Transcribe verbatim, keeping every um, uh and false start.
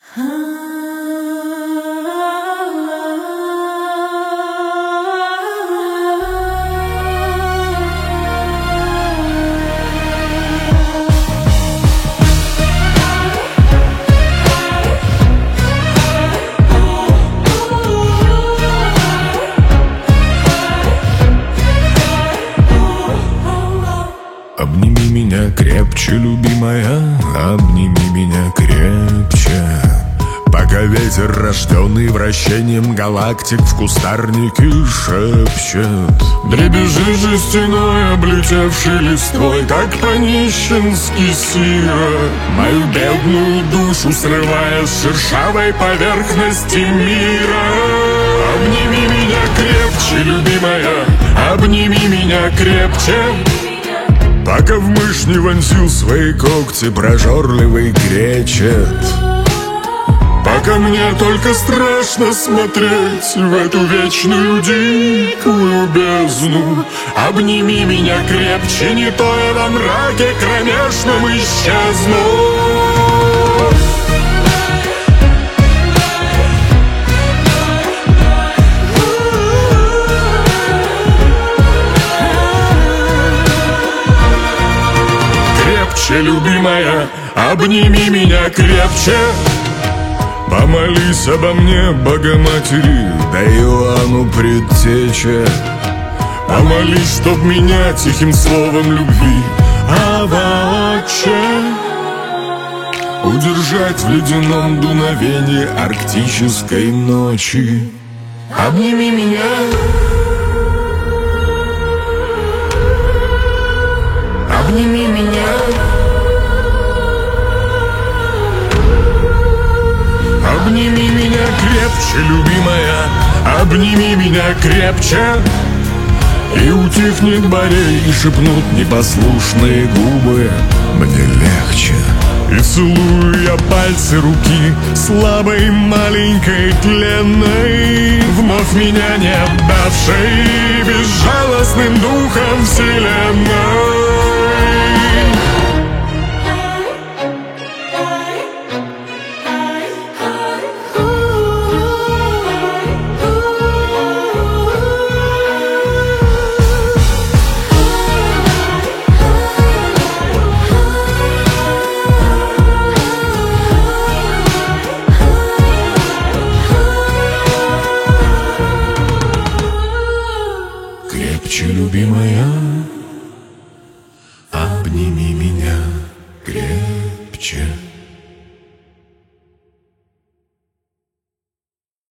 Обними меня крепче, любимая, обними меня крепче. Пока ветер, рожденный вращением галактик, в кустарнике шепчет. Дребезжи жестяной, облетевший листвой, как по-нищенски сира, мою бедную душу срывая с шершавой поверхности мира. Обними меня крепче, любимая, обними меня крепче. Пока в мышь не вонзил свои когти прожорливый кречет. Пока мне только страшно смотреть в эту вечную дикую бездну. Обними меня крепче, не то я во мраке кромешном исчезну. Любимая, обними меня крепче. Помолись обо мне, Богоматери, да Иоанну Предтече. Помолись, чтоб меня тихим словом любви, Ава, Отче, удержать в ледяном дуновении арктической ночи. Обними меня. Обними меня. Обними меня крепче, любимая, обними меня крепче. И утихнет борей, и шепнут непослушные губы: мне легче. И целую я пальцы руки, слабой, маленькой, тленной, вновь меня не отдавшей безжалостным духом вселенной. Крепче, любимая, обними меня крепче.